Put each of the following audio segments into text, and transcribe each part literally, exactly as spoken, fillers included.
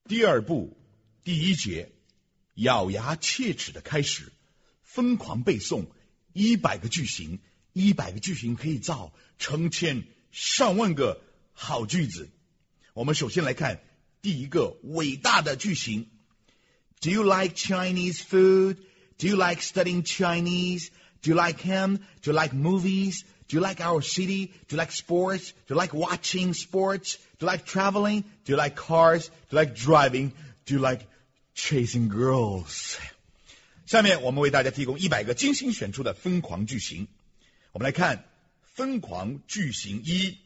第二步，第一节，咬牙切齿的开始，疯狂背诵一百个句型，一百个句型可以造成千上万个好句子。我们首先来看第一个伟大的句型。Do you like Chinese food? Do you like studying Chinese? Do you like him? Do you like movies? Do you like our city? Do you like sports? Do you like watching sports? Do you like traveling? Do you like cars? Do you like driving? Do you like chasing girls? 下面我们为大家提供一百个精心选出的疯狂句型。我们来看疯狂句型一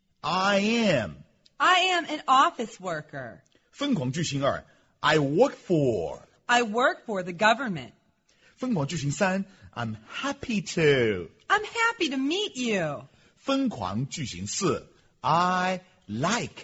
I am I am an office worker. 疯狂句型二 I work for I work for the government. 疯狂句型三 I'm happy to I'm happy to meet you. 疯狂句型四 I like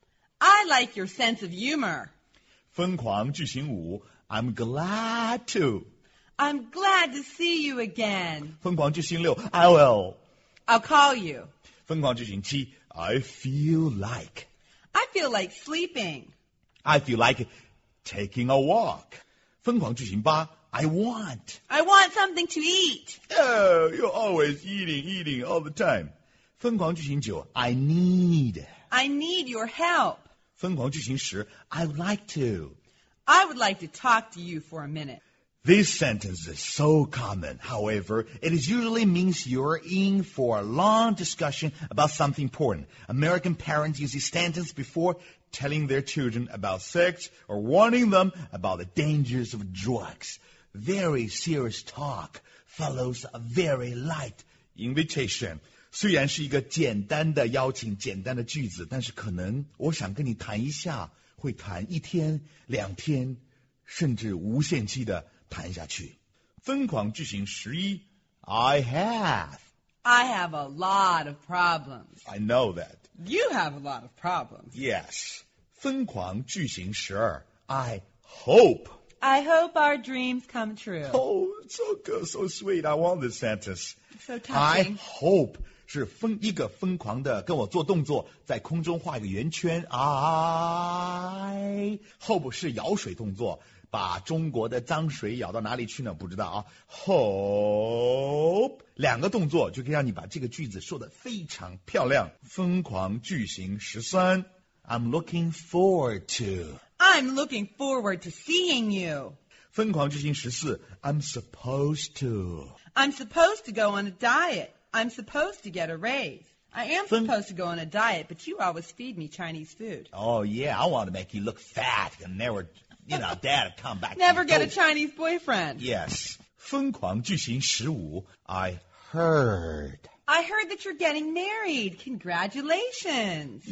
I like your sense of humor. 疯狂句型五 I'm glad to I'm glad to see you again. 疯狂句型六 I will I'll call you. 疯狂句型七 I feel like I feel like sleeping. I feel like taking a walk 疯狂句型八 I want I want something to eat. Oh, you're always eating, eating all the time 疯狂句型九 I need I need your help. 疯狂句型十 I would like to I would like to talk to you for a minute. This sentence is so common. However, it is usually means you're in for a long discussion about something important. American parents use this sentence before telling their children about sex or warning them about the dangers of drugs. Very serious talk follows a very light invitation. 虽然是一个简单的邀请，简单的句子，但是可能我想跟你谈一下，会谈一天、两天，甚至无限期的谈下去。疯狂句型十一 I have I have a lot of problems. I know that. You have a lot of problems. Yes. 疯狂句型十二 I hope I hope our dreams come true. Oh, so good, so sweet. I want this sentence. So I touching. hope 是疯一个疯狂的跟我做动作，在空中画一个圆圈。I hope 是舀水动作，把中国的脏水舀到哪里去呢？不知道啊。Hope 两个动作就可以让你把这个句子说得非常漂亮。疯狂句型十三 I'm looking forward to I'm looking forward to seeing you. 疯狂句型十四 I'm supposed to I'm supposed to go on a diet. I'm supposed to get a raise. I am Fun- supposed to go on a diet, but you always feed me Chinese food. Oh yeah, I want to make you look fat and never, you know, dad come back. Never to get a you. Chinese boyfriend. Yes. 疯狂句型十五 I heard I heard that you're getting married. Congratulations.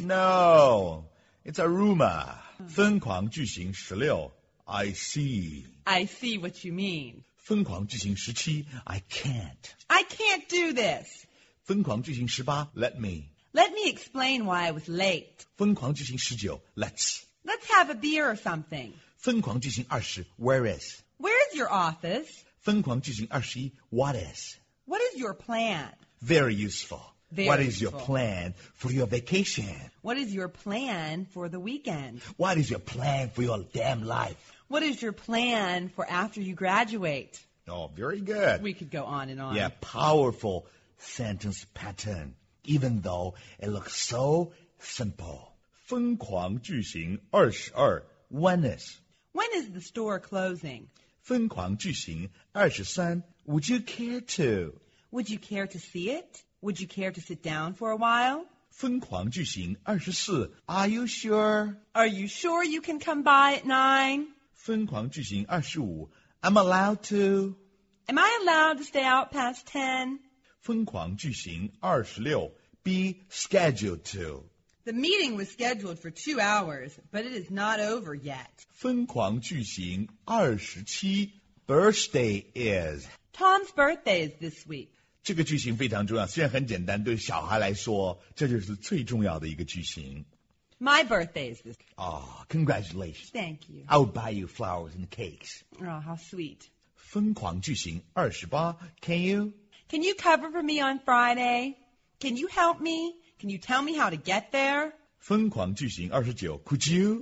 No, it's a rumor. 疯狂句型十六 I see I see what you mean. 疯狂句型十七 I can't I can't do this. 疯狂句型十八 Let me Let me explain why I was late. 疯狂句型十九 Let's Let's have a beer or something. 疯狂句型二十 Where is Where's your office? 疯狂句型二十一 What is What is your plan? Very useful. Very What is your useful. plan for your vacation? What is your plan for the weekend? What is your plan for your damn life? What is your plan for after you graduate? Oh, very good. We could go on and on. Yeah, powerful sentence pattern, even though it looks so simple. 疯狂句型二十二 When is When is the store closing? 疯狂句型二十三 Would you care to? Would you care to see it? Would you care to sit down for a while? 疯狂句型二十四 Are you sure? Are you sure you can come by at nine? 疯狂句型二十五 I'm allowed to. Am I allowed to stay out past ten? 疯狂句型二十六 Be scheduled to. The meeting was scheduled for two hours, but it is not over yet. 疯狂句型二十七 Birthday is. Tom's birthday is this week. 这个句型非常重要，虽然很简单，对小孩来说，这就是最重要的一个句型。 My birthday is this week. Ah, congratulations. Thank you. I will buy you flowers and cakes. Oh, how sweet. 疯狂句型二十八 Can you? Can you cover for me on Friday? Can you help me? Can you tell me how to get there? 疯狂句型二十九 Could you?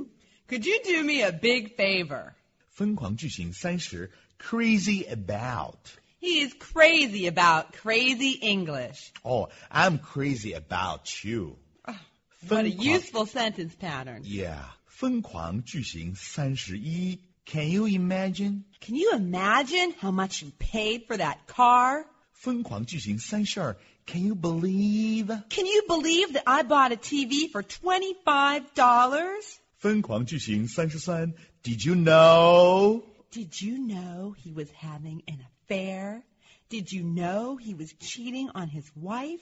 Could you do me a big favor? 疯狂句型三十 crazy about. He is crazy about crazy English. Oh, I'm crazy about you. Oh, what a 疯狂 useful sentence pattern. Yeah. 疯狂句型三十一 Can you imagine? Can you imagine how much you paid for that car? 疯狂句型三十二 Can you believe? Can you believe that I bought a T V for twenty-five dollars? 疯狂句型三十三 Did you know? Did you know he was having an affair? Did you know he was cheating on his wife?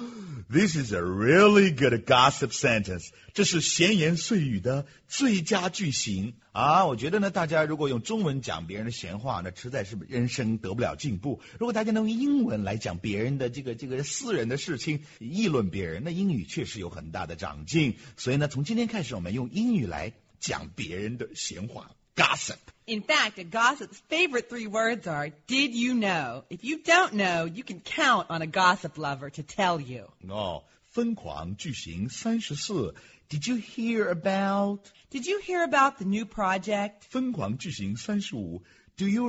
This is a really good gossip sentence. 这是闲言碎语的最佳句型啊！我觉得呢，大家如果用中文讲别人的闲话，那实在是人生得不了进步。如果大家能用英文来讲别人的这个这个私人的事情，议论别人，那英语确实有很大的长进。所以呢，从今天开始，我们用英语来讲别人的闲话 ，gossip。 In fact, a gossip's favorite three words are, did you know? If you don't know, you can count on a gossip lover to tell you. 哦，疯狂句型三十四 Did you hear about? Did you hear about the new project? 疯狂句型三十五 Do you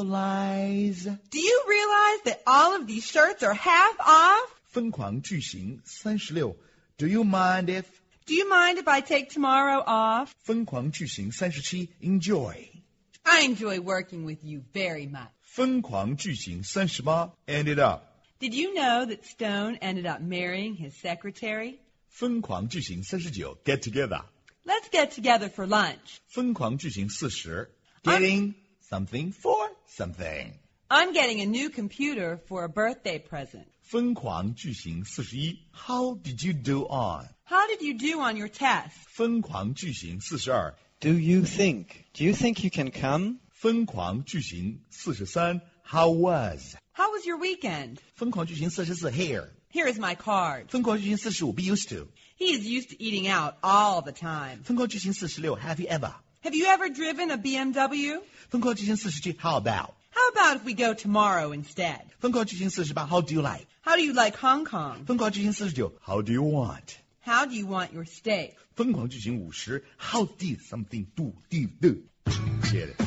realize? Do you realize that all of these shirts are half off? 疯狂句型三十六 Do you mind if? Do you mind if I take tomorrow off? 疯狂句型三十七 Enjoy. I enjoy working with you very much. 疯狂句型三十八 Ended up. Did you know that Stone ended up marrying his secretary? 疯狂句型三十九 Get together. Let's get together for lunch. 疯狂句型四十 Getting something for something. I'm getting a new computer for a birthday present. 疯狂句型四十一 How did you do on? How did you do on your test? 疯狂句型四十二 Do you think? Do you think you can come? 疯狂句型四十三 How was? How was your weekend? 疯狂句型四十四 Here. Here is my card. 疯狂句型四十五 Be used to. He is used to eating out all the time. 疯狂句型四十六 Have you ever? Have you ever driven a B M W? 疯狂句型四十七 How about? How about if we go tomorrow instead? 疯狂句型四十八 How do you like? How do you like Hong Kong? 疯狂句型四十九 How do you want? How do you want your steak? 疯狂句型五十 How did something do do do? Get it?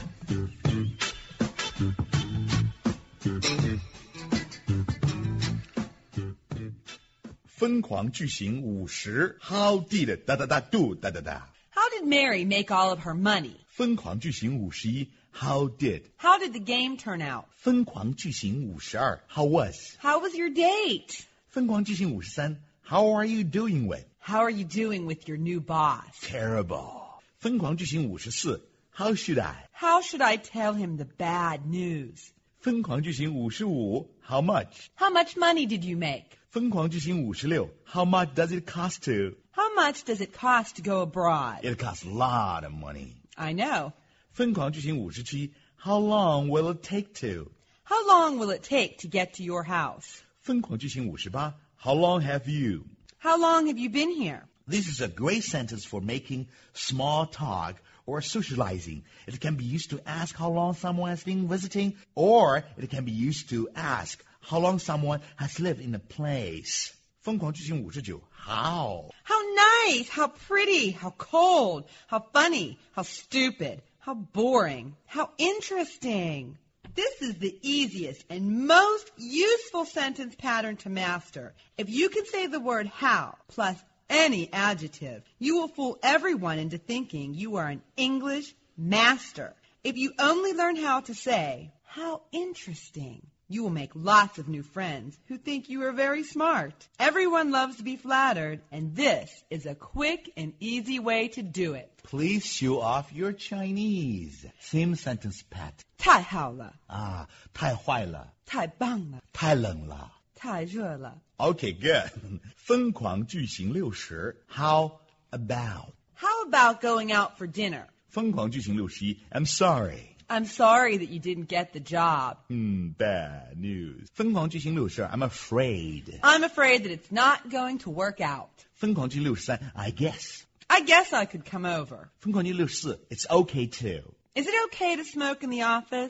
疯狂句型五十 How did 哒哒哒 do 哒哒哒 How did Mary make all of her money? 疯狂句型五十一 How did How did the game turn out? 疯狂句型五十二 How was How was your date? 疯狂句型五十三 How are you doing with How are you doing with your new boss? Terrible 疯狂句型五十四 How should I How should I tell him the bad news? 疯狂句型五十五 How much How much money did you make? 疯狂句型五十六 How much does it cost to How much does it cost to go abroad? It costs a lot of money I know. 疯狂句型五十七 How long will it take to How long will it take to get to your house? 疯狂句型五十八 How long have you How long have you been here? This is a great sentence for making small talk or socializing. It can be used to ask how long someone has been visiting, or it can be used to ask how long someone has lived in a place. 疯狂句型五十九 How How nice, how pretty, how cold, how funny, how stupid, how boring, how interesting. This is the easiest and most useful sentence pattern to master. If you can say the word how plus any adjective, you will fool everyone into thinking you are an English master. If you only learn how to say, how interesting, you will make lots of new friends who think you are very smart. Everyone loves to be flattered, and this is a quick and easy way to do it. Please show off your Chinese. Same sentence pat. 太好了， 啊，太坏了， 太棒了， 太冷了。 太热了。 Okay, good. 疯狂句型六十 How about How about going out for dinner? 疯狂句型六十一 I'm sorry. I'm sorry that you didn't get the job. Hmm, bad news. 疯狂句型六十二 I'm afraid. I'm afraid that it's not going to work out. 疯狂句六十三 I guess. I guess I could come over. 疯狂句六十四 It's okay to. Is it okay to smoke in the office?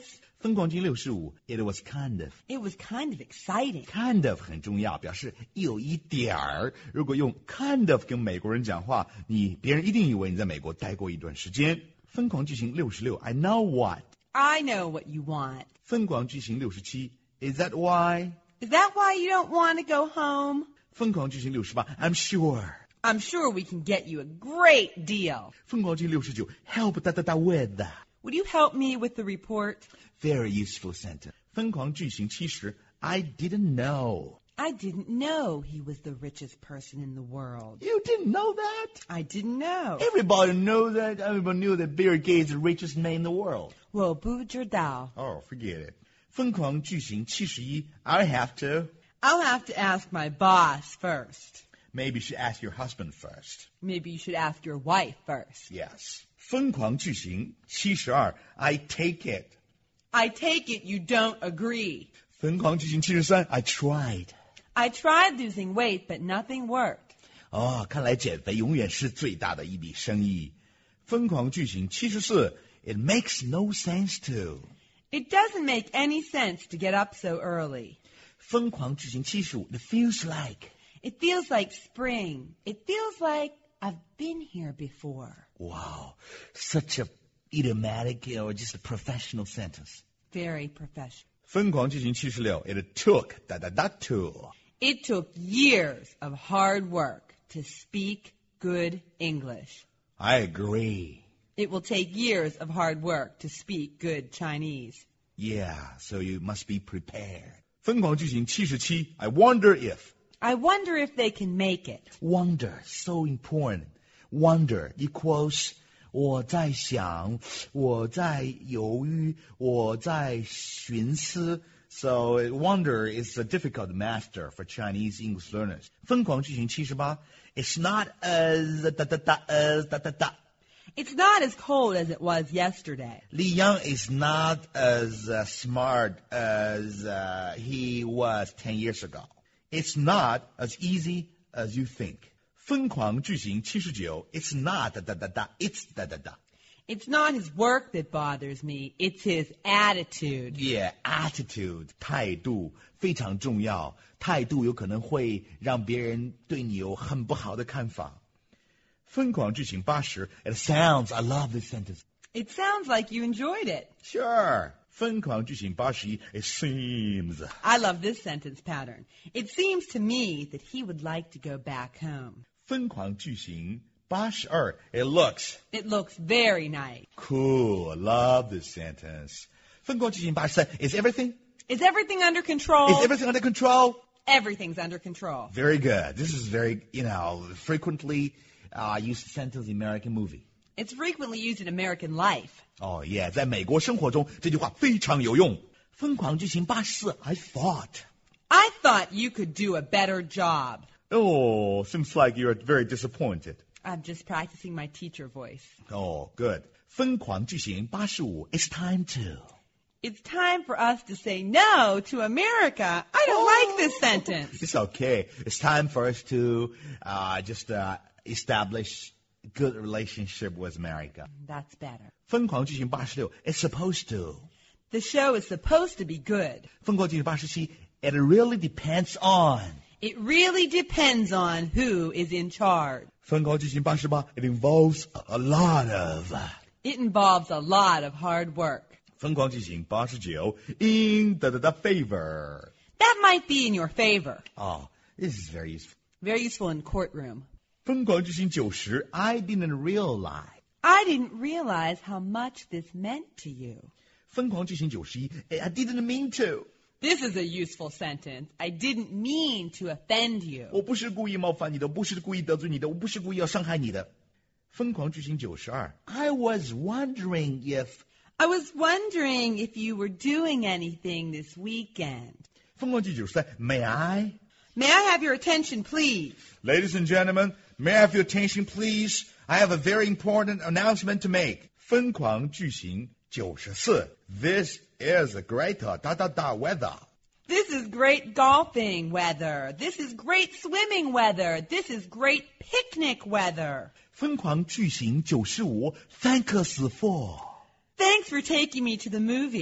疯狂句型六十五 It was kind of. It was kind of exciting. Kind of 很重要，表示有一点儿。如果用 kind of 跟美国人讲话，你别人一定以为你在美国待过一段时间。疯狂句型六十六 I know what. I know what you want. 疯狂句型六十七 Is that why? Is that why you don't want to go home? 疯狂句型六十八 I'm sure. I'm sure we can get you a great deal. 疯狂句型六十九 Help 哒哒哒 with. Would you help me with the report? Very useful sentence. 疯狂句型七十 I didn't know. I didn't know he was the richest person in the world. You didn't know that? I didn't know. Everybody knows that. Everybody knew that Bill Gates is the richest man in the world. 我不知道. Oh, forget it. 疯狂句型七十一 I have to. I'll have to ask my boss first. Maybe you should ask your husband first. Maybe you should ask your wife first. Yes. 疯狂句型七十二 I take it. I take it you don't agree. 疯狂句型七十三 I tried. I tried losing weight, but nothing worked. 哦，看来减肥永远是最大的一笔生意。疯狂句型七十四 It makes no sense to. It doesn't make any sense to get up so early. 疯狂句型七十五 It feels like. It feels like spring. It feels like I've been here before. Wow, such a idiomatic or just a professional sentence. Very professional. 疯狂句型七十六 It took da da da to. It took years of hard work to speak good English. I agree. It will take years of hard work to speak good Chinese. Yeah, so you must be prepared. 疯狂句型七十七 I wonder if. I wonder if they can make it. Wonder, so important. Wonder equals 我在想，我在犹豫，我在寻思。So wonder is a difficult master for Chinese English learners. 疯狂句型七十八 It's not as da da da as da da da. It's not as cold as it was yesterday. Li Yang is not as uh, smart as uh, he was ten years ago. It's not as easy as you think. 疯狂句型七十九 It's not da da da da. It's da da da. It's not his work that bothers me. It's his attitude. Yeah, attitude 态度非常重要。态度有可能会让别人对你有很不好的看法。疯狂句型八十 It sounds, I love this sentence. It sounds like you enjoyed it. Sure. 疯狂句型八十一 It seems. I love this sentence pattern. It seems to me that he would like to go back home. 疯狂句型八十二 It looks. It looks very nice. Cool. I love this sentence. 疯狂句型八十三 Is everything? Is everything under control? Is everything under control? Everything's under control. Very good. This is very, you know, frequently uh, used sentence in American movie. It's frequently used in American life. Oh, yeah. 在美国生活中，这句话非常有用。疯狂句型八十四 I thought. I thought you could do a better job. Oh, seems like you're very disappointed. I'm just practicing my teacher voice. Oh, good. 疯狂句型八十五 It's time to. It's time for us to say no to America. I don't like this sentence. It's okay. It's time for us to uh, just uh, establish a good relationship with America. That's better. 疯狂句型八十六 It's supposed to. The show is supposed to be good. 疯狂句型八十七 It really depends on. It really depends on who is in charge. 疯狂句型八十八 It involves a lot of. It involves a lot of hard work. 疯狂句型八十九 In da da da favor. That might be in your favor. Oh, this is very useful. Very useful in courtroom. 疯狂句型九十 I didn't realize. I didn't realize how much this meant to you. 疯狂句型九十一 I didn't mean to. This is a useful sentence. I didn't mean to offend you. 我不是故意冒犯你的，我不是故意得罪你的，我不是故意要伤害你的。疯狂句型九十二 I was wondering if. I was wondering if you were doing anything this weekend. 疯狂句九十三 May I? May I have your attention, please? Ladies and gentlemen, may I have your attention, please? I have a very important announcement to make. 疯狂句型九十四 This is a great da da da weather. This is great golfing weather. This is great swimming weather. This is great picnic weather. 疯狂句型九十五 Thank us for. Thanks for taking me to the movie.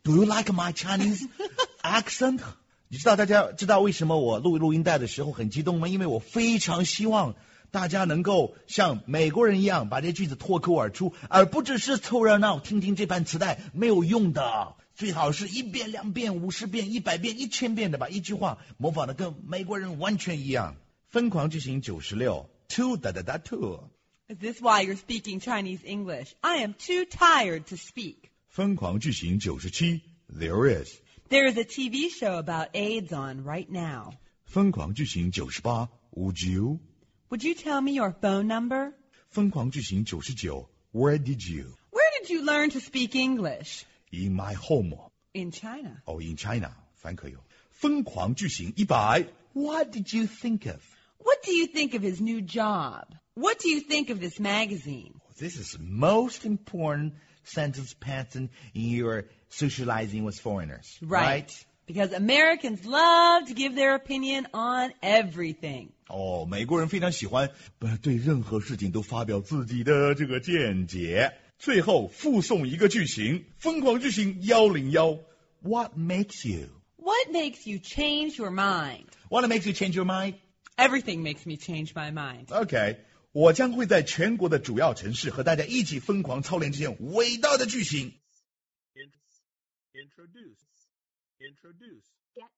Do you like my Chinese accent? 你知道大家知道为什么我录录音带的时候很激动吗？因为我非常希望大家能够像美国人一样把这句子脱口而出，而不只是凑热闹听听这盘磁带，没有用的。最好是一遍两遍五十遍一百遍一千遍的把一句话模仿的跟美国人完全一样。疯狂句型九十六 ，too 哒哒哒 too。 Is this why you're speaking Chinese English? I am too tired to speak. 疯狂句型九十七 ，there is。 There is a T V show about AIDS on right now. 疯狂句型九十八 ，would you？ Would you tell me your phone number? 疯狂句型九十九 ，where did you？ Where did you learn to speak English? In my home. In China. Oh, in China. 反可有。疯狂句型一百 ，What did you think of？ What do you think of his new job? What do you think of this magazine? This is the most important sentence pattern in your socializing with foreigners. Right. Because Americans love to give their opinion on everything. 哦，美国人非常喜欢对任何事情都发表自己的这个见解。最后附送一个句型，疯狂句型一零一 What makes you? What makes you change your mind? What makes you change your mind? Everything makes me change my mind. OK， 我将会在全国的主要城市和大家一起疯狂操练这些伟大的句型。 Introduce. Introduce. Get.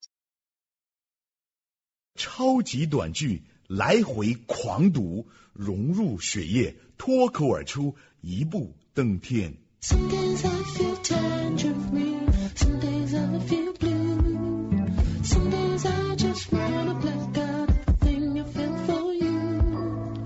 超级短句，来回狂读，融入血液，脱口而出，一步登天。 Some days I feel tangerine, some days I feel blue. Some days I just wanna black out everything I feel for you.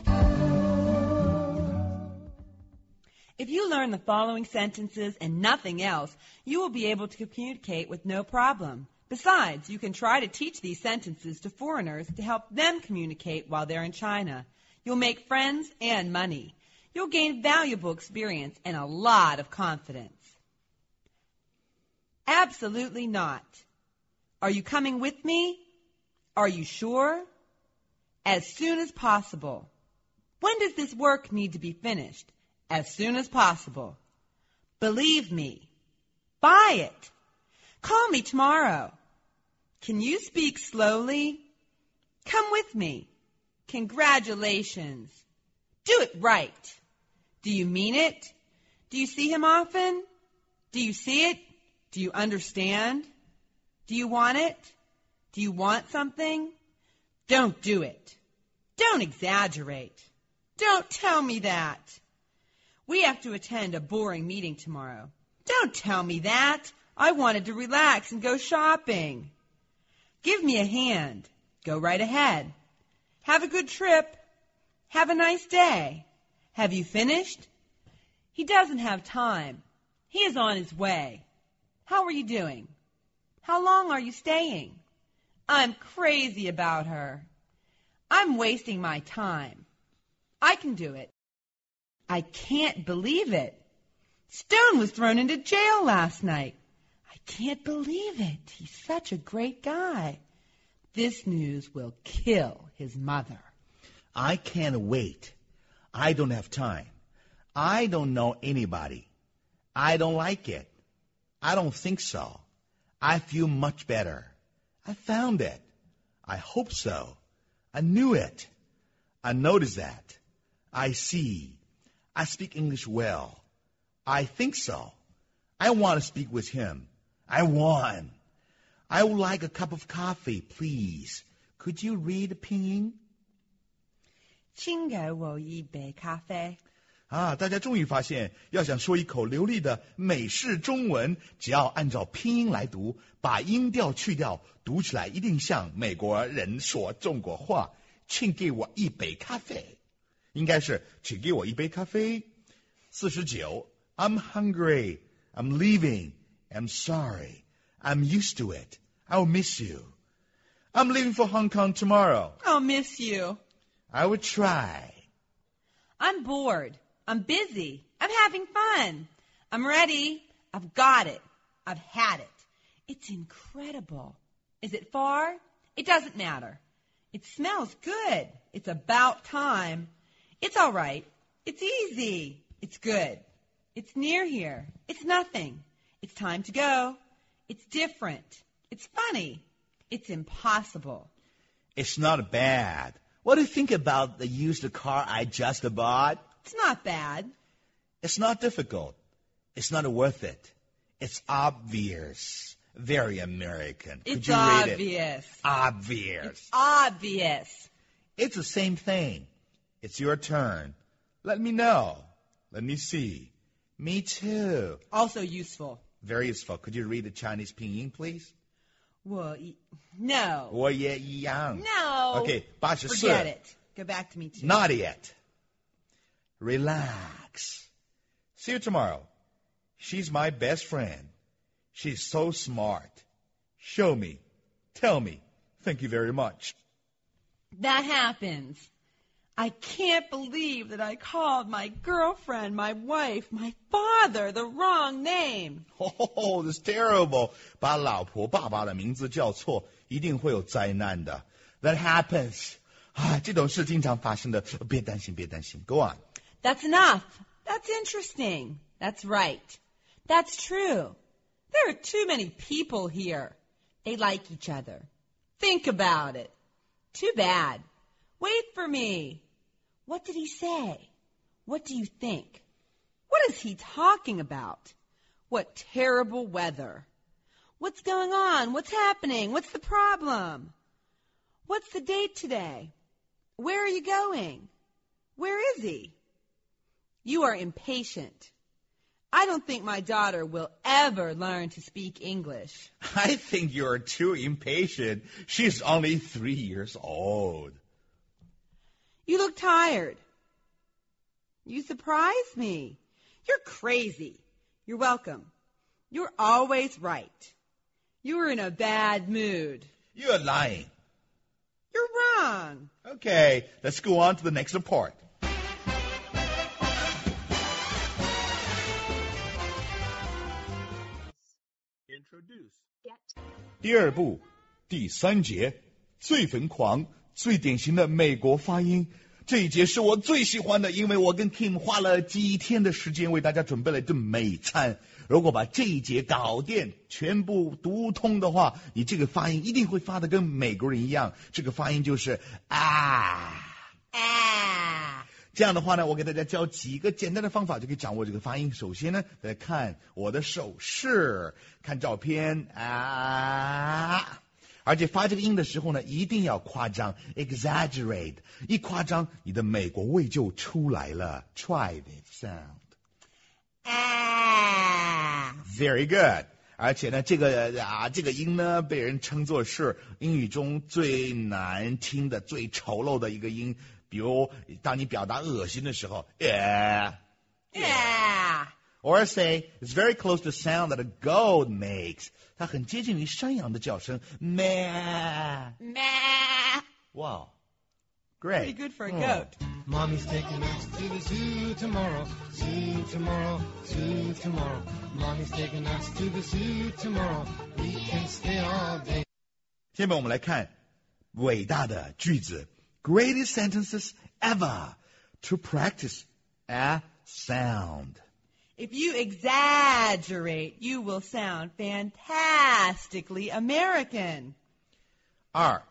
If you learn the following sentences and nothing else, you will be able to communicate with no problem. Besides, you can try to teach these sentences to foreigners to help them communicate while they're in China. You'll make friends and money. You'll gain valuable experience and a lot of confidence. Absolutely not. Are you coming with me? Are you sure? As soon as possible. When does this work need to be finished? As soon as possible. Believe me. Buy it. Call me tomorrow. Can you speak slowly? Come with me. Congratulations. Do it right. Do you mean it? Do you see him often? Do you see it? Do you understand? Do you want it? Do you want something? Don't do it. Don't exaggerate. Don't tell me that. We have to attend a boring meeting tomorrow. Don't tell me that. I wanted to relax and go shopping. Give me a hand. Go right ahead. Have a good trip. Have a nice day. Have you finished? He doesn't have time. He is on his way. How are you doing? How long are you staying? I'm crazy about her. I'm wasting my time. I can do it. I can't believe it. Stone was thrown into jail last night. I can't believe it. He's such a great guy. This news will kill his mother. I can't wait. I don't have time. I don't know anybody. I don't like it. I don't think so. I feel much better. I found it. I hope so. I knew it. I noticed that. I see. I speak English well. I think so. I want to speak with him. I want. I would like a cup of coffee, please. Could you read the pinyin? 请给我一杯咖啡。 啊，大家终于发现，要想说一口流利的美式中文，只要按照拼音来读，把音调去掉，读起来一定像美国人说中国话。请给我一杯咖啡，应该是请给我一杯咖啡。四十九 I'm hungry. I'm leaving. I'm sorry. I'm used to it. I'll miss you. I'm leaving for Hong Kong tomorrow. I'll miss you. I will try. I'm bored. I'm busy. I'm having fun. I'm ready. I've got it. I've had it. It's incredible. Is it far? It doesn't matter. It smells good. It's about time. It's all right. It's easy. It's good. It's near here. It's nothing. It's time to go. It's different. It's funny. It's impossible. It's not bad. What do you think about the used car I just bought? It's not bad. It's not difficult. It's not worth it. It's obvious. Very American. It's Could you read it? obvious. Obvious. It's obvious. It's the same thing. It's your turn. Let me know. Let me see. Me too. Also useful. Very useful. Could you read the Chinese pinyin, please? 我一 No. 我也一样. No. Okay, 八十四. Forget it. Go back to me too. Not yet. Relax. See you tomorrow. She's my best friend. She's so smart. Show me. Tell me. Thank you very much. That happens. I can't believe that I called my girlfriend, my wife, my father the wrong name. Oh, that's terrible. 把老婆爸爸的名字叫错，一定会有灾难的。That happens. 啊，这种事经常发生的。别担心，别担心。Go on. That's enough. That's interesting. That's right. That's true. There are too many people here. They like each other. Think about it. Too bad. Wait for me. What did he say? What do you think? What is he talking about? What terrible weather. What's going on? What's happening? What's the problem? What's the date today? Where are you going? Where is he? You are impatient. I don't think my daughter will ever learn to speak English. I think you're too impatient. She's only three years old. You look tired. You surprise me. You're crazy. You're welcome. You're always right. You're in a bad mood. You're lying. You're wrong. Okay, let's go on to the next part. Introduce. 第二步，第三节，最疯狂、最典型的美国发音。这一节是我最喜欢的，因为我跟 Kim 花了几天的时间为大家准备了一顿美餐。如果把这一节搞定，全部读通的话，你这个发音一定会发的跟美国人一样。这个发音就是啊啊。 这样的话呢，我给大家教几个简单的方法就可以掌握这个发音。首先呢，来看我的手势，看照片啊。而且发这个音的时候呢，一定要夸张 exaggerate， 一夸张你的美国味就出来了。 Try this sound. 啊 Very good. 而且呢，这个啊这个音呢，被人称作是英语中最难听的、最丑陋的一个音。比如当你表达恶心的时候 yeah, yeah. Or say, it's very close to the sound that a goat makes. 它很接近于山羊的叫声 meh. Meh. Wow. Pretty Great. good for a Hmm. goat. Mommy's taking us to the zoo tomorrow, zoo tomorrow, zoo tomorrow. Mommy's taking us to the zoo tomorrow. We can stay all day. 下面我们来看伟大的句子 Greatest sentences ever to practice a sound. If you exaggerate, you will sound fantastically American. 二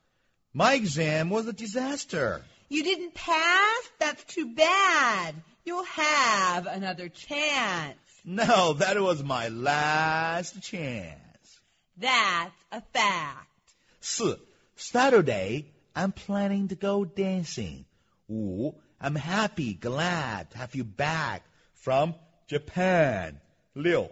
My exam was a disaster. You didn't pass? That's too bad. You'll have another chance. No, that was my last chance. That's a fact. 四 Saturday, I'm planning to go dancing. 五 I'm happy, glad to have you back from Japan. 六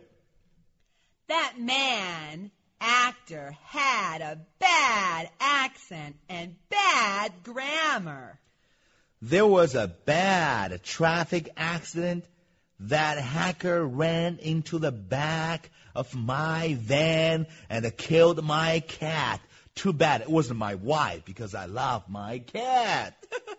That man, actor, had a bad accent and bad grammar. There was a bad traffic accident. That hacker ran into the back of my van and killed my cat. Too bad it wasn't my wife because I love my cat.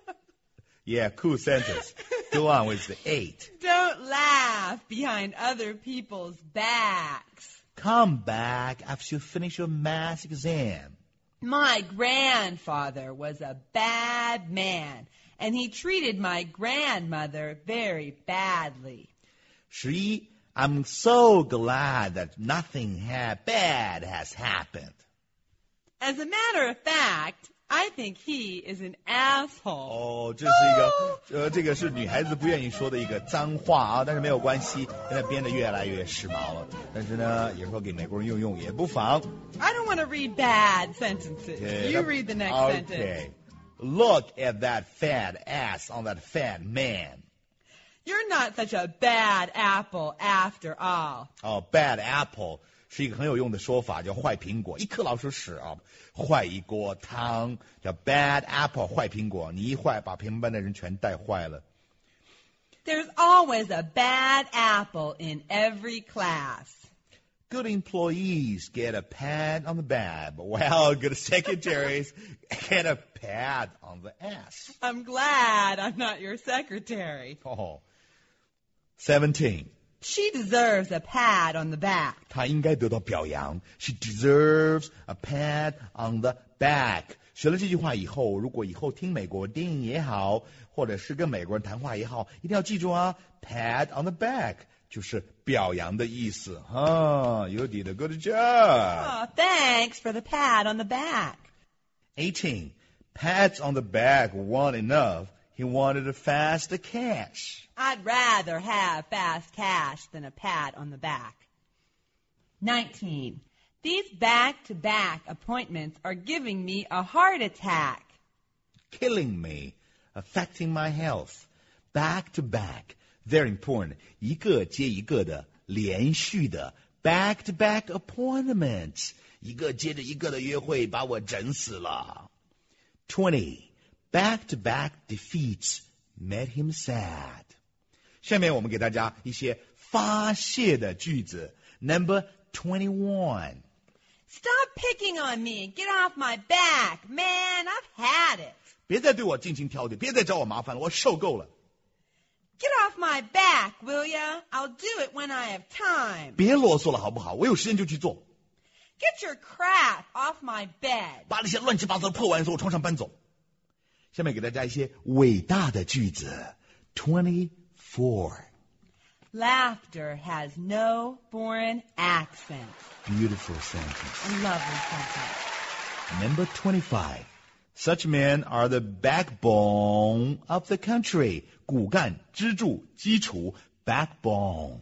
Yeah, cool sentence. Go on with the eight. Don't laugh behind other people's backs. Come back after you finish your math exam. My grandfather was a bad man, and he treated my grandmother very badly. 十一 I'm so glad that nothing ha- bad has happened. As a matter of fact, I think he is an asshole. 哦，这是一个，呃，这个是女孩子不愿意说的一个脏话啊，但是没有关系，现在编得越来越时髦了。但是呢，有时候给美国人用用也不妨。 I don't want to read bad sentences. Okay, You that- read the next okay. sentence. Look at that fat ass on that fat man. You're not such a bad apple after all. 哦 ，bad apple 是一个很有用的说法，叫坏苹果，一颗老鼠屎啊，坏一锅汤，叫 bad apple 坏苹果，你一坏，把平班的人全带坏了。 There's always a bad apple in every class. Good employees get a pat on the back, while good secretaries get a pat on the ass. I'm glad I'm not your secretary. Oh. Seventeen. She deserves a pat on the back. 她应该得到表扬。She deserves a pat on the back. 学了这句话以后，如果以后听美国电影也好，或者是跟美国人谈话也好，一定要记住啊 ，pat on the back 就是表扬的意思。哈、huh, ，You did a good job. Oh, thanks for the pat on the back. Eighteen. Pats on the back weren't enough. He wanted a fast cash. I'd rather have fast cash than a pat on the back. Nineteen. These back-to-back appointments are giving me a heart attack. Killing me, affecting my health. Back to back, very important. 一个接一个的连续的 back to back appointments. 一个接着一个的约会把我整死了。Twenty, back to back defeats made him sad. 下面我们给大家一些发泄的句子。Number twenty-one. Stop picking on me and get off my back. Man, I've had it. 别再对我进行挑剔，别再找我麻烦了，我受够了。 Get off my back, will ya? I'll do it when I have time. 别啰嗦了好不好？我有时间就去做。 Get your crap off my bed. 把那些乱七八糟的破玩意从我床上搬走。下面给大家一些伟大的句子。Twenty-four. Laughter has no foreign accent. Beautiful sentence. A lovely sentence. Number twenty-five. Such men are the backbone of the country. 骨干、支柱、基础 backbone.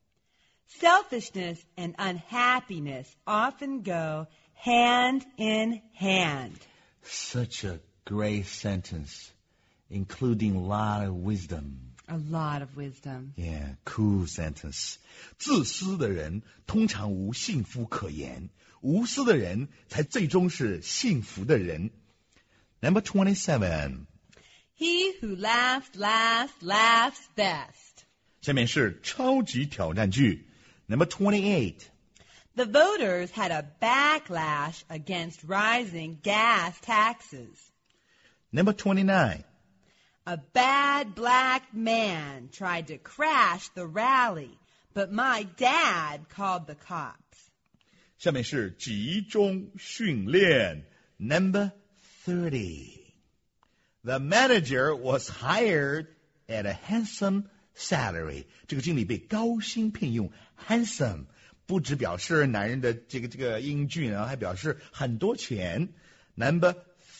Selfishness and unhappiness often go hand in hand. Such a great sentence, including a lot of wisdom. A lot of wisdom. Yeah, cool sentence. 自私的人通常无幸福可言，无私的人才最终是幸福的人。Number twenty-seven. He who laughs last laughs best. 下面是超级挑战句。Number twenty-eight. The voters had a backlash against rising gas taxes. Number twenty-nine. A bad black man tried to crash the rally, but my dad called the cops. 下面是集中训练。Number thirty. The manager was hired at a handsome salary. 这个经理被高薪聘用 handsome 不只表示男人的这个这个英俊啊，还表示很多钱。Number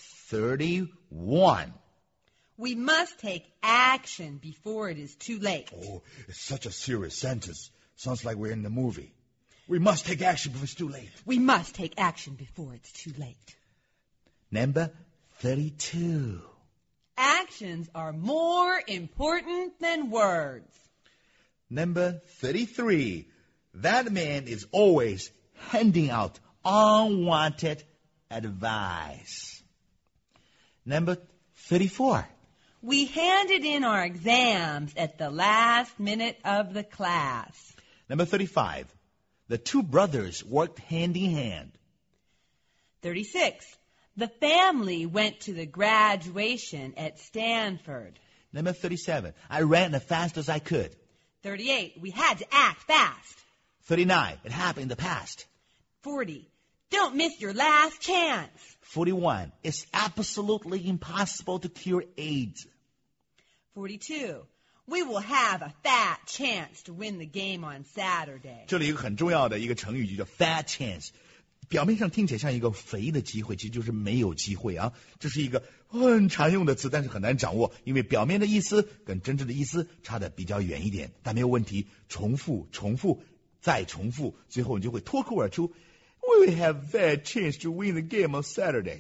thirty-one. We must take action before it is too late. Oh, it's such a serious sentence. Sounds like we're in the movie. We must take action before it's too late. We must take action before it's too late. Number thirty-two. Actions are more important than words. Number thirty-three. That man is always handing out unwanted advice. Number thirty-four. We handed in our exams at the last minute of the class. Number thirty-five. The two brothers worked hand in hand. thirty-six. The family went to the graduation at Stanford. Number thirty-seven. I ran as fast as I could. thirty-eight. We had to act fast. thirty-nine. It happened in the past. forty. Don't miss your last chance. forty-one. It's absolutely impossible to cure AIDS. forty-two. We will have a fat chance to win the game on Saturday. 这里有一个很重要的一个成语，就叫 fat chance。表面上听起来像一个肥的机会，其实就是没有机会啊。这是一个很常用的词，但是很难掌握，因为表面的意思跟真正的意思差得比较远一点。但没有问题，重复、重复、再重复，最后你就会脱口而出 We will have that chance to win the game on Saturday.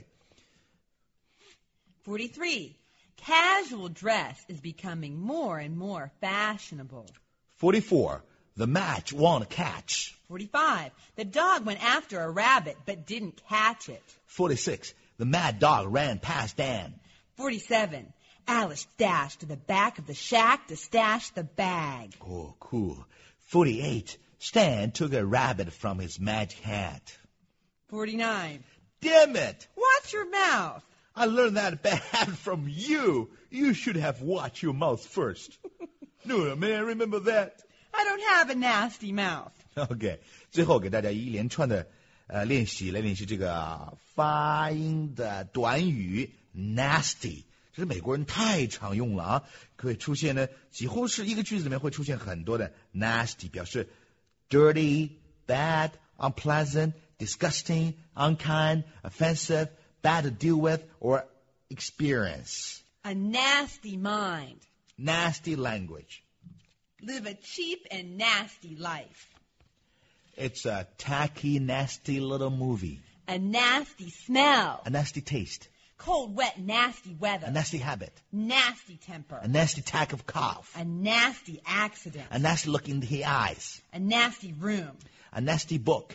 forty-three. Casual dress is becoming more and more fashionable. forty-four. The match won't catch. forty-five. The dog went after a rabbit but didn't catch it. forty-six. The mad dog ran past Dan. forty-seven. Alice dashed to the back of the shack to stash the bag. Oh, cool. forty-eight. Stan took a rabbit from his magic hat. forty-nine. Damn it! Watch your mouth. I learned that bad from you. You should have watched your mouth first. No, may I remember that? I don't have a nasty mouth. OK， 最后给大家一连串的呃练习，来练习这个发音的短语 nasty。这是美国人太常用了啊，可以出现呢，几乎是一个句子里面会出现很多的 nasty， 表示 dirty, bad, unpleasant, disgusting, unkind, offensive, bad to deal with, or experience. A nasty mind. Nasty language. Live a cheap and nasty life. It's a tacky, nasty little movie. A nasty smell. A nasty taste. Cold, wet, nasty weather. A nasty habit. Nasty temper. A nasty attack of cough. A nasty accident. A nasty look in the eyes. A nasty room. A nasty book.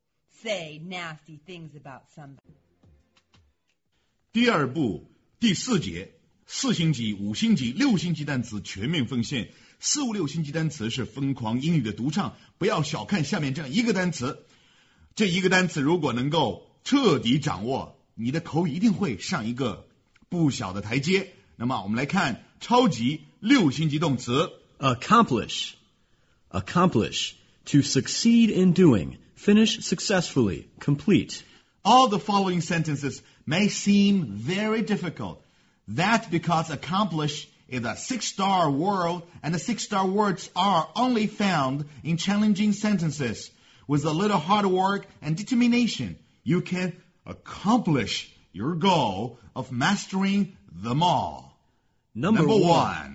Say nasty things about somebody. 第二步第四节，四星级、五星级、六星级单词全面奉献。四五六星级单词是疯狂英语的独唱，不要小看下面这样一个单词。这一个单词如果能够彻底掌握，你的口语一定会上一个不小的台阶。那么我们来看超级六星级动词 accomplish, accomplish, to succeed in doing, finish successfully, complete. All the following sentences may seem very difficult. That's because accomplish is a six-star word, and the six-star words are only found in challenging sentences. With a little hard work and determination, you can accomplish your goal of mastering them all. Number, Number one. one.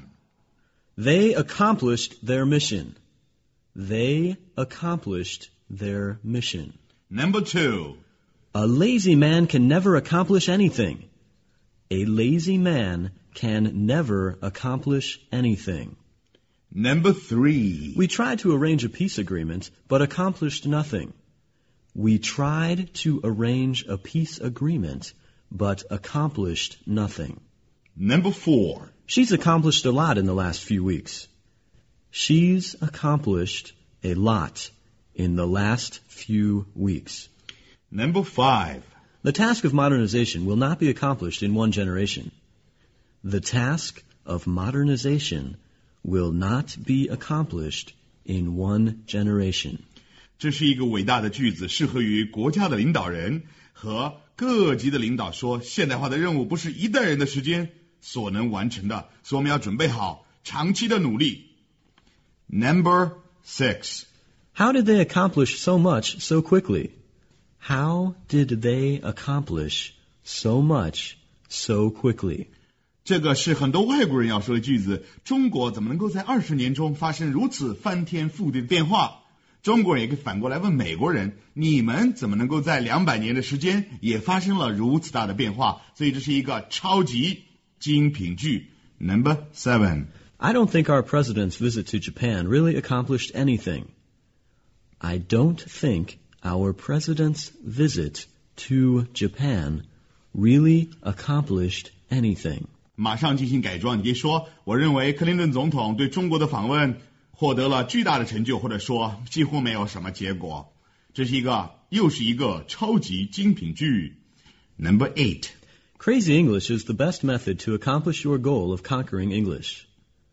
They accomplished their mission. They accomplished their mission. Number two. A lazy man can never accomplish anything. A lazy man can never accomplish anything. Number three. We tried to arrange a peace agreement, but accomplished nothing. We tried to arrange a peace agreement, but accomplished nothing. Number four. She's accomplished a lot in the last few weeks. She's accomplished a lot in the last few weeks. Number five. The task of modernization will not be accomplished in one generation. The task of modernization will not be accomplished in one generation. 这是一个伟大的句子，适合于国家的领导人和各级的领导说，现代化的任务不是一代人的时间所能完成的，所以我们要准备好长期的努力。Number six. How did they accomplish so much so quickly? How did they accomplish so much so quickly? 这个是很多外国人要说的句子。中国怎么能够在二十年中发生如此翻天覆地的变化？中国人也可以反过来问美国人，你们怎么能够在两百年的时间也发生了如此大的变化？所以这是一个超级精品句。Number seven. I don't think our president's visit to Japan really accomplished anything. I don't think our president's visit to Japan really accomplished anything. 马上进行改装，你可以说，我认为克林顿总统对中国的访问获得了巨大的成就，或者说几乎没有什么结果。这是一个又是一个超级精品句。Number eight. Crazy English is the best method to accomplish your goal of conquering English.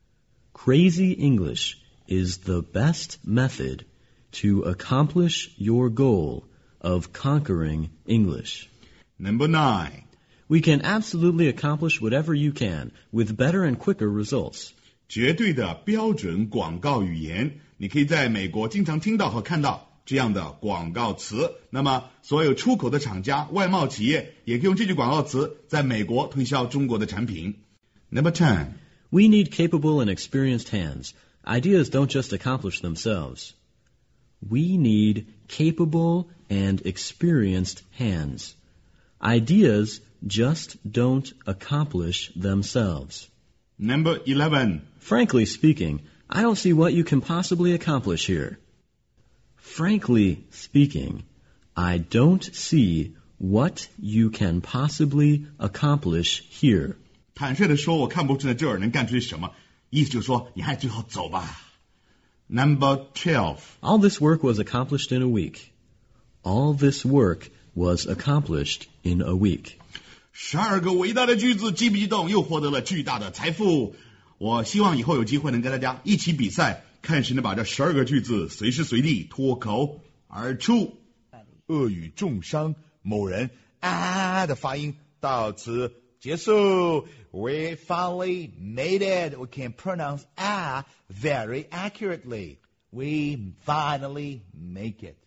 Crazy English is the best method to accomplish your goal of conquering English. Number nine. We can absolutely accomplish whatever you can with better and quicker results. 绝对的标准广告语言。你可以在美国经常听到和看到这样的广告词。那么所有出口的厂家、外贸企业也可以用这句广告词在美国推销中国的产品。Number ten. We need capable and experienced hands. Ideas don't just accomplish themselves. We need capable and experienced hands. Ideas just don't accomplish themselves. Number eleven. Frankly speaking, I don't see what you can possibly accomplish here. Frankly speaking, I don't see what you can possibly accomplish here. 坦率地说，我看不出来这儿能干出些什么，意思就是说，你还最好走吧。Number twelve. All this work was accomplished in a week. All this work was accomplished in a week. 十二个伟大的句子，激不激动？又获得了巨大的财富。我希望以后有机会能跟大家一起比赛，看谁能把这十二个句子随时随地脱口而出。恶语重伤某人啊的发音到此结束。We finally made it. We can pronounce ah very accurately. We finally make it.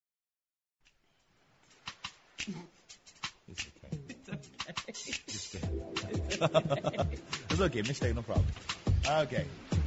It's okay. It's okay. It's okay. Mistake, no problem. Okay.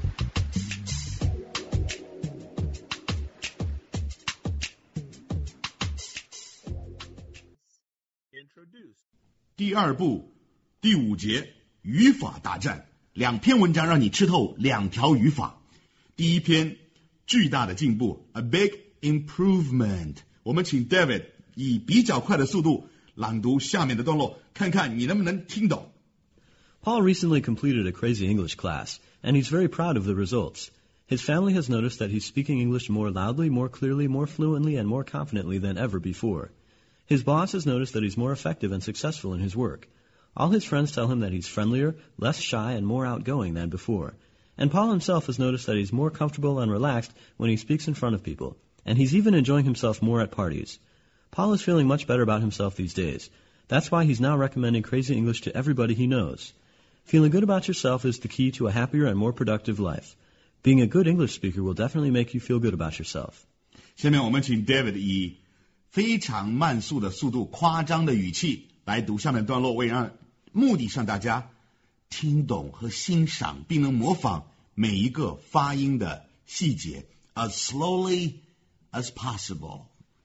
Introduce. 第二步，第五节，语法大战。两篇文章让你吃透两条语法。第一篇，巨大的进步 ，a big improvement。我们请 David 以比较快的速度朗读下面的段落，看看你能不能听懂。 Paul recently completed a crazy English class, and he's very proud of the results. His family has noticed that he's speaking English more loudly, more clearly, more fluently, and more confidently than ever before. His boss has noticed that he's more effective and successful in his work. All his friends tell him that he's friendlier, less shy, and more outgoing than before. And Paul himself has noticed that he's more comfortable and relaxed when he speaks in front of people, and he's even enjoying himself more at parties. Paul is feeling much better about himself these days. That's why he's now recommending Crazy English to everybody he knows. Feeling good about yourself is the key to a happier and more productive life. Being a good English speaker will definitely make you feel good about yourself. 下面我们请 David 以非常慢速的速度、夸张的语气来读下面段落，为让目的让大家听懂和欣赏，并能模仿每一个发音的细节 as slowly as possible.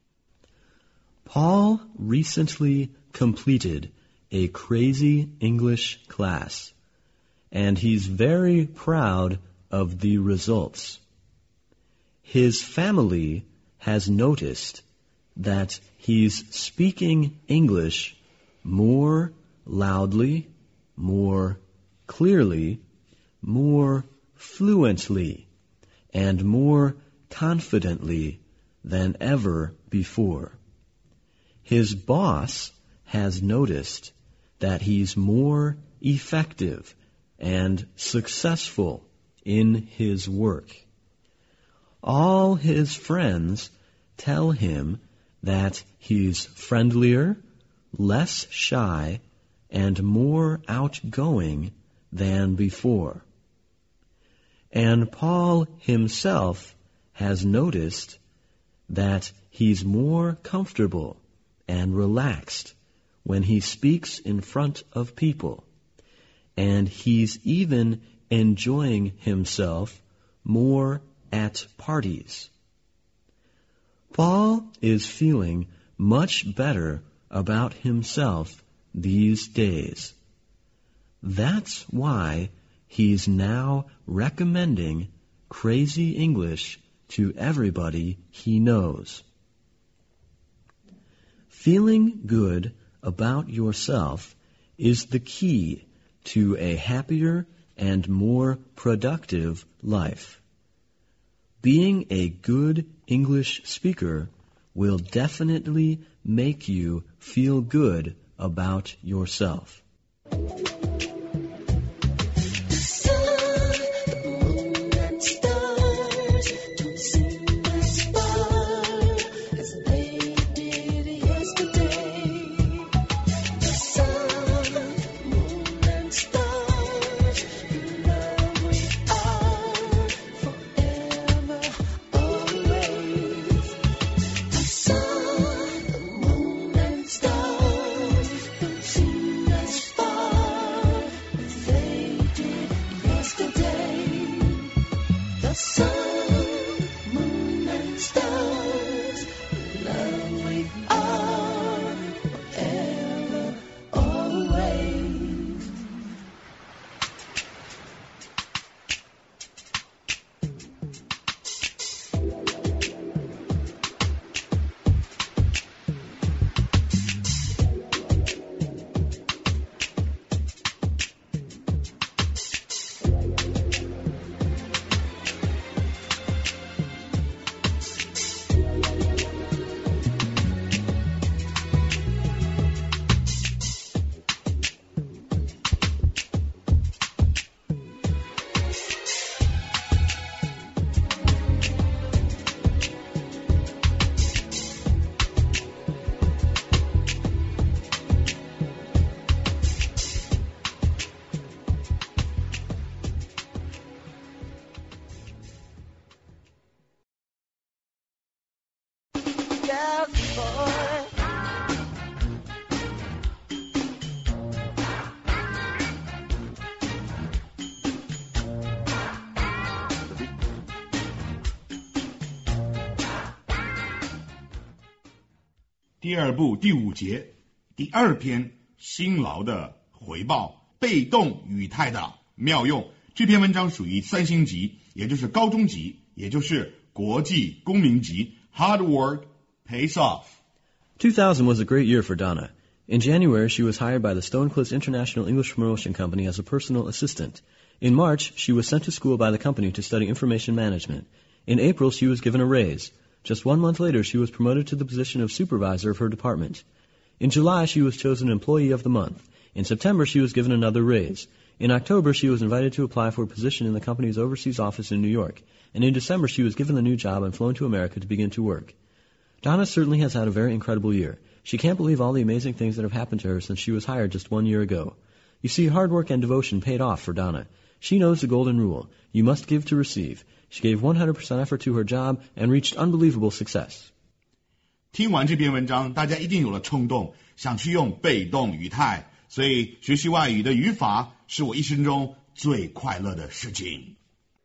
Paul recently completed a Crazy English class, and he's very proud of the results. His family has noticed that he's speaking English more loudly, more clearly, more fluently, and more confidently than ever before. His boss has noticed that he's more effective and successful in his work. All his friends tell him that he's friendlier, less shy, and more outgoing than before. And Paul himself has noticed that he's more comfortable and relaxed when he speaks in front of people, and he's even enjoying himself more at parties. Paul is feeling much better about himself these days. That's why he's now recommending Crazy English to everybody he knows. Feeling good about yourself is the key to a happier and more productive life. Being a good English speaker will definitely make you feel good about yourself. The sun, the moon, and stars don't seem as far as they did yesterday. The sun, the moon, and stars, in love we are. yes, boy. 第二部第五节，第二篇辛劳的回报，被动语态的妙用。这篇文章属于三星级，也就是高中级，也就是国际公民级。Hard work pays off. two thousand was a great year for Donna. In January, she was hired by the Stonecliffs International English Promotion Company as a personal assistant. In March, she was sent to school by the company to study information management. In April, she was given a raise. Just one month later, she was promoted to the position of supervisor of her department. In July, she was chosen Employee of the Month. In September, she was given another raise. In October, she was invited to apply for a position in the company's overseas office in New York. And in December, she was given the new job and flown to America to begin to work. Donna certainly has had a very incredible year. She can't believe all the amazing things that have happened to her since she was hired just one year ago. You see, hard work and devotion paid off for Donna. She knows the golden rule. You must give to receive. She gave one hundred percent effort to her job and reached unbelievable success. 听完这篇文章，大家一定有了冲动，想去用被动语态，所以学习外语的语法是我一生中最快乐的事情。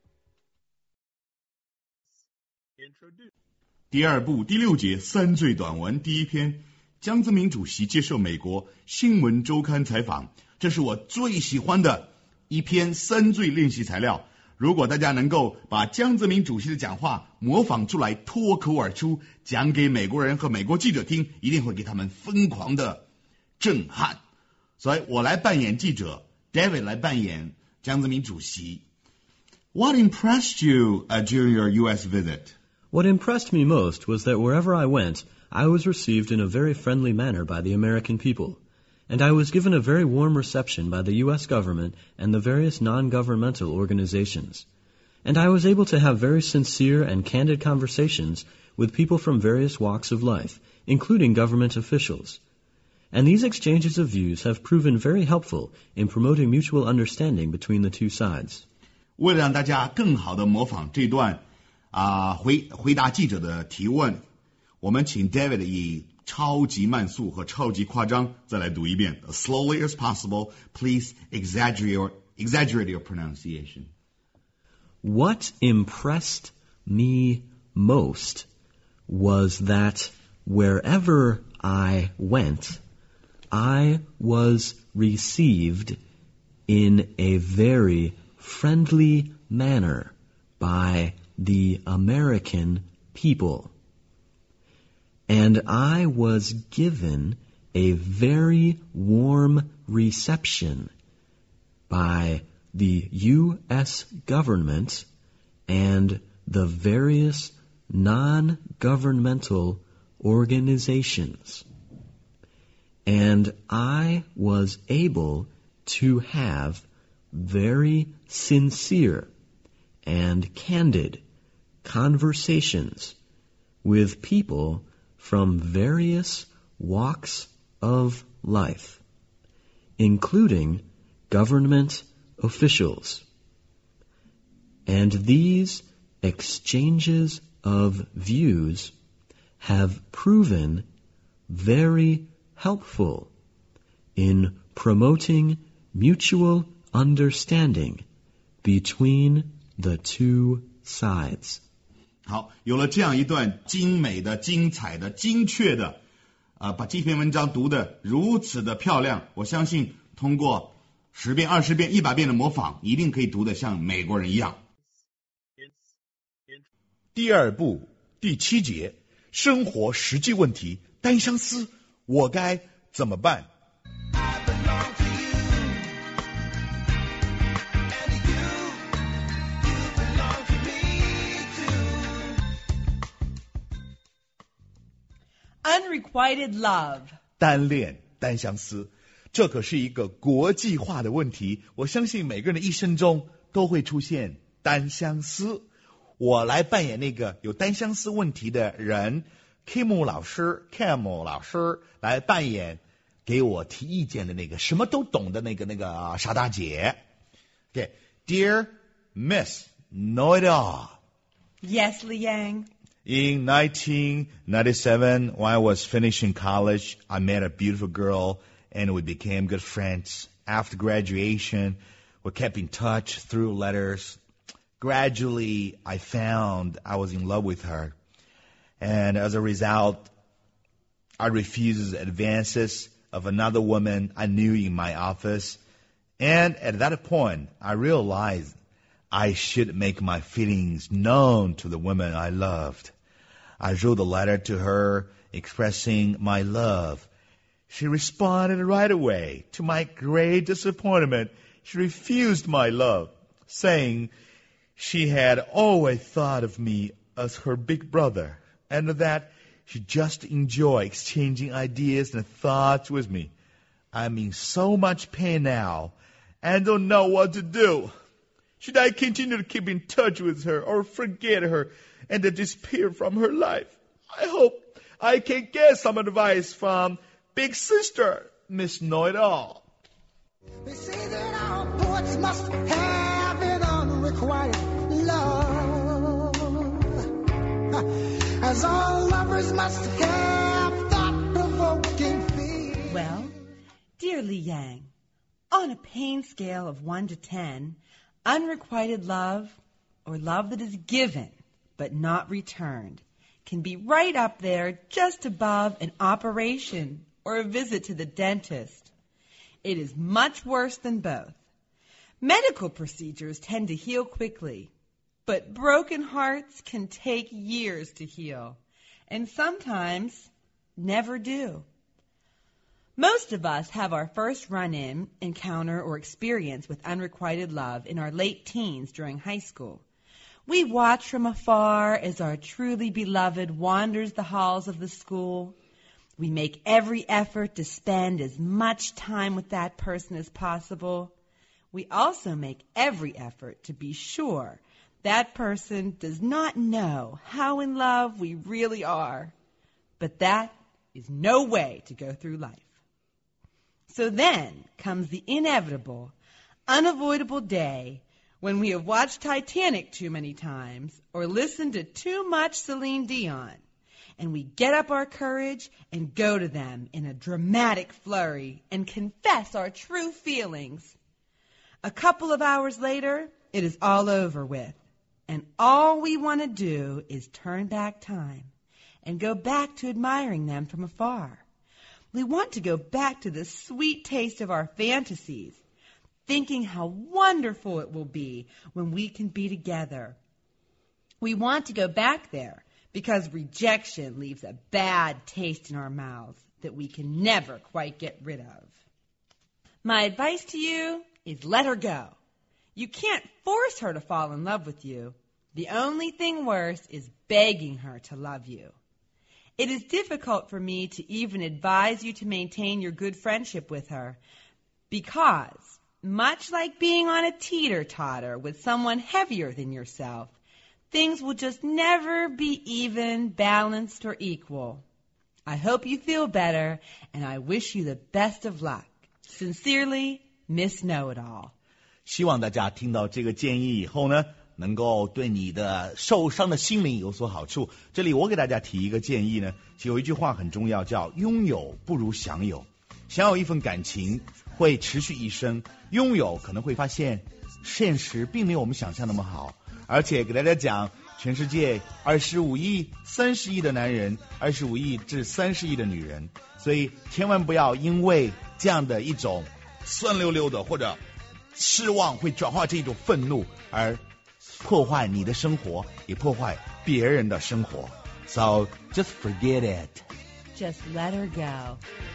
Introduce. 第二部第六节三最短文第一篇，江泽民主席接受美国新闻周刊采访，这是我最喜欢的一篇三最练习材料。如果大家能够把江泽民主席的讲话模仿出来，脱口而出讲给美国人和美国记者听，一定会给他们疯狂的震撼。所以我来扮演记者， David 来扮演江泽民主席。What impressed you uh, during your U S visit? What impressed me most was that wherever I went, I was received in a very friendly manner by the American people. And I was given a very warm reception by the U S government and the various non-governmental organizations. And I was able to have very sincere and candid conversations with people from various walks of life, including government officials. And these exchanges of views have proven very helpful in promoting mutual understanding between the two sides. 为了让大家更好地模仿这段啊、回回答记者的提问，我们请 David 以超级慢速和超级夸张再来读一遍。As slowly as possible, please exaggerate your, exaggerate your pronunciation. What impressed me most was that wherever I went, I was received in a very friendly manner by the American people. And I was given a very warm reception by the U S government and the various non-governmental organizations. And I was able to have very sincere and candid conversations with people from various walks of life, including government officials. And these exchanges of views have proven very helpful in promoting mutual understanding between the two sides. 好，有了这样一段精美的、精彩的、精确的，啊，把这篇文章读得如此的漂亮，我相信通过十遍、二十遍、一百遍的模仿，一定可以读得像美国人一样。第二部第七节，生活实际问题，单相思，我该怎么办？ Unrequited love. 单恋、单相思，这可是一个国际化的问题。我相信每个人的一生中都会出现单相思。我来扮演那个有单相思问题的人 ，Kim 老师 ，Kim 老师来扮演给我提意见的那个什么都懂的那个那个、啊、傻大姐。Okay, Dear Miss Know It All. Yes, Liang. In nineteen ninety-seven, when I was finishing college, I met a beautiful girl and we became good friends. After graduation, we kept in touch through letters. Gradually, I found I was in love with her. And as a result, I refused advances of another woman I knew in my office. And at that point, I realized I should make my feelings known to the woman I loved. I wrote a letter to her expressing my love. She responded right away. To my great disappointment, she refused my love, saying she had always thought of me as her big brother, and that she just enjoyed exchanging ideas and thoughts with me. I'm in so much pain now, and don't know what to do. Should I continue to keep in touch with her or forget her and disappear from her life? I hope I can get some advice from Big Sister, Miss Know-It-All. They say that all poets must have an unrequited love, as all lovers must have thought-provoking feelings. Well, dear Li Yang, on a pain scale of one to ten, unrequited love, or love that is given but not returned, can be right up there just above an operation or a visit to the dentist. It is much worse than both. Medical procedures tend to heal quickly, but broken hearts can take years to heal, and sometimes never do. Most of us have our first run-in, encounter, or experience with unrequited love in our late teens during high school. We watch from afar as our truly beloved wanders the halls of the school. We make every effort to spend as much time with that person as possible. We also make every effort to be sure that person does not know how in love we really are. But that is no way to go through life. So then comes the inevitable, unavoidable day when we have watched Titanic too many times or listened to too much Celine Dion, and we get up our courage and go to them in a dramatic flurry and confess our true feelings. A couple of hours later, it is all over with, and all we want to do is turn back time and go back to admiring them from afar. We want to go back to the sweet taste of our fantasies, thinking how wonderful it will be when we can be together. We want to go back there because rejection leaves a bad taste in our mouths that we can never quite get rid of. My advice to you is let her go. You can't force her to fall in love with you. The only thing worse is begging her to love you. It is difficult for me to even advise you to maintain your good friendship with her because, much like being on a teeter-totter with someone heavier than yourself, things will just never be even, balanced, or equal. I hope you feel better, and I wish you the best of luck. Sincerely, Miss Know-It-All. 希望大家听到这个建议以后呢，能够对你的受伤的心灵有所好处。这里我给大家提一个建议呢，有一句话很重要，叫拥有不如享有。享有一份感情会持续一生，拥有可能会发现现实并没有我们想象那么好。而且给大家讲，全世界二十五亿、三十亿的男人，二十五亿至三十亿的女人，所以千万不要因为这样的一种酸溜溜的或者失望会转化这种愤怒而破坏你的生活，也破坏别人的生活。So just forget it. Just let her go.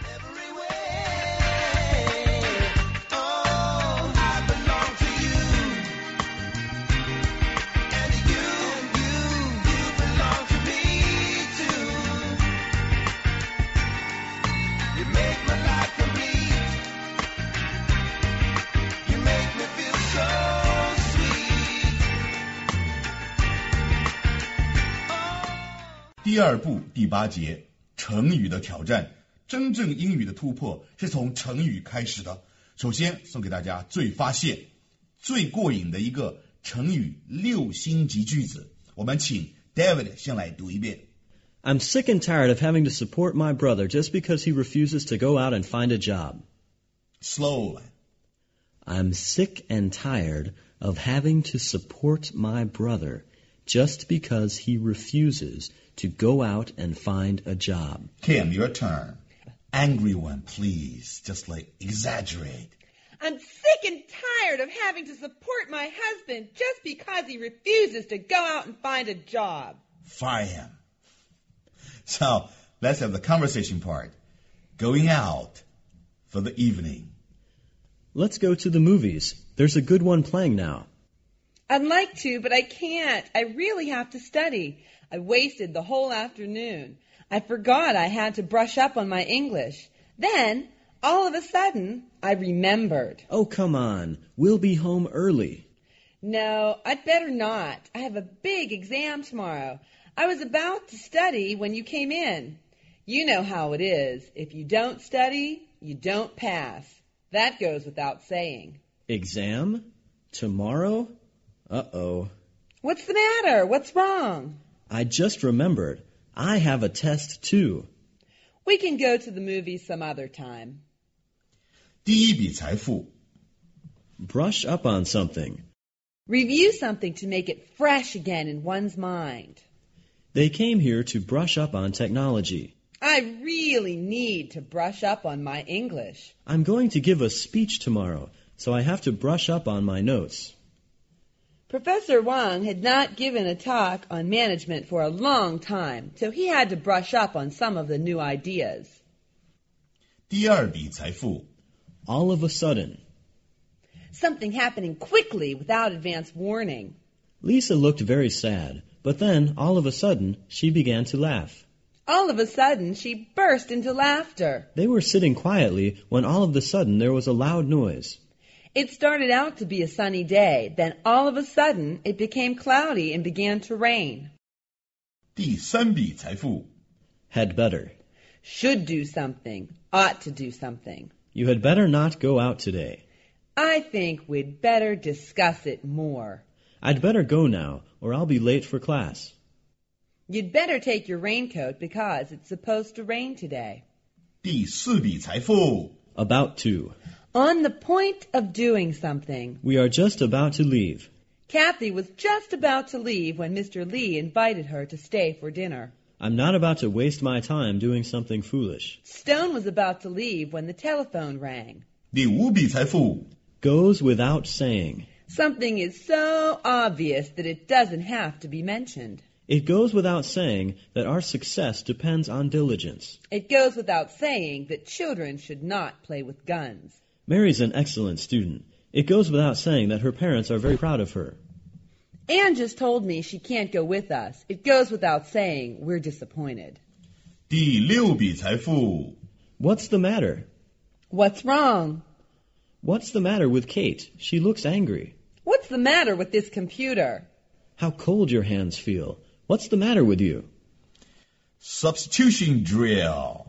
Sweet. 第二部第八节，成语的挑战。真正英语的突破是从成语开始的。首先送给大家最发现、最过瘾的一个成语六星级句子。我们请 David 先来读一遍。 I'm sick and tired of having to support my brother just because he refuses to go out and find a job. Slow 来。 I'm sick and tired of having to support my brother just because he refuses to go out and find a job. Kim, your turn. Angry one, please. Just like exaggerate. I'm sick and tired of having to support my husband just because he refuses to go out and find a job. Fire him. So, let's have the conversation part. Going out for the evening. Let's go to the movies. There's a good one playing now. I'd like to, but I can't. I really have to study. I wasted the whole afternoon. I forgot I had to brush up on my English. Then, all of a sudden, I remembered. Oh, come on. We'll be home early. No, I'd better not. I have a big exam tomorrow. I was about to study when you came in. You know how it is. If you don't study, you don't pass. That goes without saying. Exam? Tomorrow? Uh-oh. What's the matter? What's wrong? I just remembered. I have a test too. We can go to the movies some other time. 第一笔财富 Brush up on something. Review something to make it fresh again in one's mind. They came here to brush up on technology. I really need to brush up on my English. I'm going to give a speech tomorrow, so I have to brush up on my notes. Professor Wang had not given a talk on management for a long time, so he had to brush up on some of the new ideas. 第二笔财富 All of a sudden, Something happening quickly without advance warning. Lisa looked very sad, but then, all of a sudden, she began to laugh. All of a sudden, she burst into laughter. They were sitting quietly when all of a sudden there was a loud noise. It started out to be a sunny day. Then all of a sudden, it became cloudy and began to rain. 第三笔财富 Had better. Should do something. Ought to do something. You had better not go out today. I think we'd better discuss it more. I'd better go now, or I'll be late for class. You'd better take your raincoat because it's supposed to rain today. 第四笔财富 About to. On the point of doing something. We are just about to leave. Kathy was just about to leave when Mister Lee invited her to stay for dinner. I'm not about to waste my time doing something foolish. Stone was about to leave when the telephone rang. 第五笔财富 Goes without saying. Something is so obvious that it doesn't have to be mentioned. It goes without saying that our success depends on diligence. It goes without saying that children should not play with guns. Mary's an excellent student. It goes without saying that her parents are very proud of her. Anne just told me she can't go with us. It goes without saying we're disappointed. 第六笔财富 What's the matter? What's wrong? What's the matter with Kate? She looks angry. What's the matter with this computer? How cold your hands feel. What's the matter with you? Substitution drill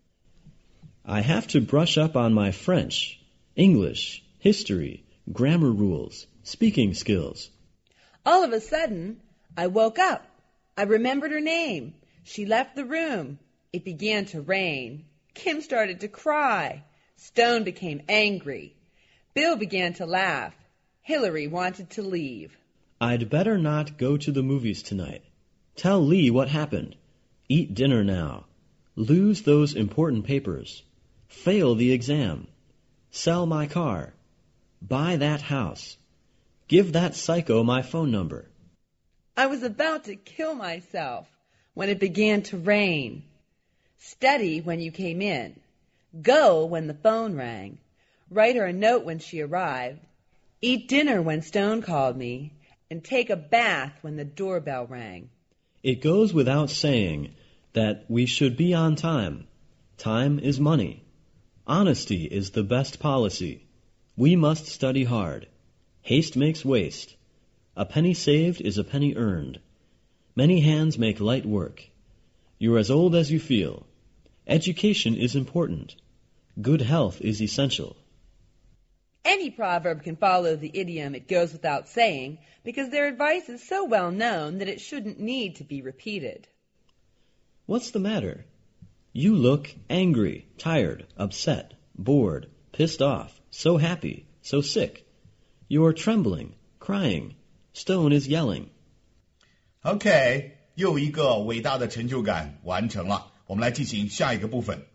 I have to brush up on my French, English, history, grammar rules, speaking skills. All of a sudden, I woke up. I remembered her name. She left the room. It began to rain. Kim started to cry. Stone became angry. Bill began to laugh. Hillary wanted to leave. I'd better not go to the movies tonight. Tell Lee what happened. Eat dinner now. Lose those important papers. Fail the exam. Sell my car. Buy that house. Give that psycho my phone number. I was about to kill myself when it began to rain. Study when you came in. Go when the phone rang. Write her a note when she arrived. Eat dinner when Stone called me. And take a bath when the doorbell rang. It goes without saying that we should be on time. Time is money. Honesty is the best policy. We must study hard. Haste makes waste. A penny saved is a penny earned. Many hands make light work. You're as old as you feel. Education is important. Good health is essential. Any proverb can follow the idiom "it goes without saying" because their advice is so well known that it shouldn't need to be repeated. What's the matter? You look angry, tired, upset, bored, pissed off, so happy, so sick. You're trembling, crying. Stone is yelling. OK， 又一个伟大的成就感完成了。我们来进行下一个部分。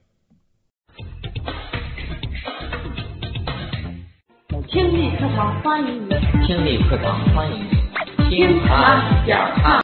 听力课堂欢迎你， 听力课堂欢迎你， 听他讲唱。